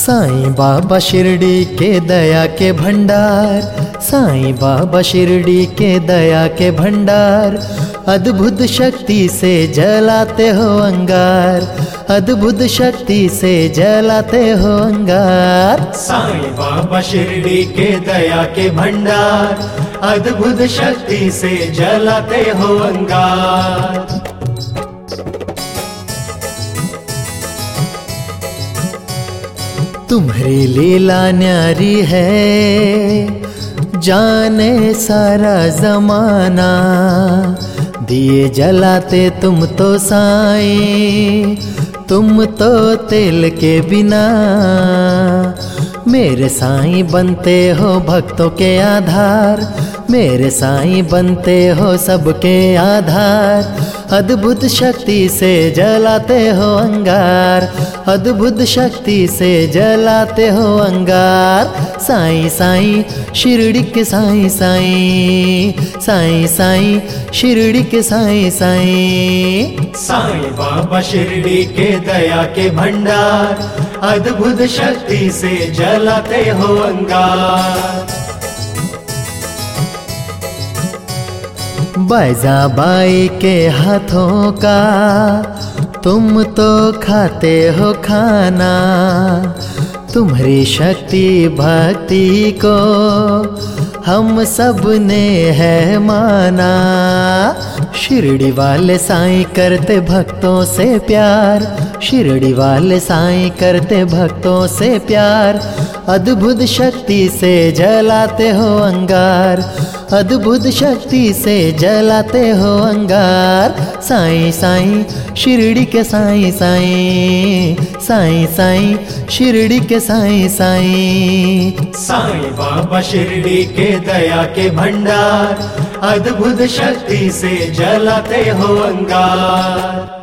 साईं बाबा शिरडी के दया के भंडार, साईं बाबा शिरडी के दया के भंडार। अद्भुत शक्ति से जलाते हो अंगार, अद्भुत शक्ति से जलाते हो अंगार। साईं बाबा शिरडी के दया के भंडार, अद्भुत शक्ति से जलाते हो अंगार। तुम्हारी लीला न्यारी है, जाने सारा जमाना। दिए जलाते तुम तो साईं, तुम तो तेल के बिना। मेरे साईं बनते हो भक्तों के आधार, मेरे साईं बनते हो सबके आधार। अद्भुत शक्ति से जलाते हो अंगार, अद्भुत शक्ति से जलाते हो अंगार। साईं साईं शिरडी के साईं साईं, साईं साईं शिरडी के साईं साईं। साईं बाबा शिरडी के दया के भंडार, अद्भुत शक्ति से जलाते हो अंगार। बैजाबाई के हाथों का तुम तो खाते हो खाना। तुम्हारी शक्ति भक्ति को हम सब ने है माना। शिरडी वाले साईं करते भक्तों से प्यार, शिरडी वाले साईं करते भक्तों से प्यार। अद्भुत शक्ति से जलाते हो अंगार, अद्भुत शक्ति से जलाते हो अंगार। साईं साईं शिरडी के साईं साईं, साईं साईं शिरडी के साईं साईं। साईं बाबा शिरडी के दया के भंडार, अद्भुत शक्ति से जलाते हो अंगार।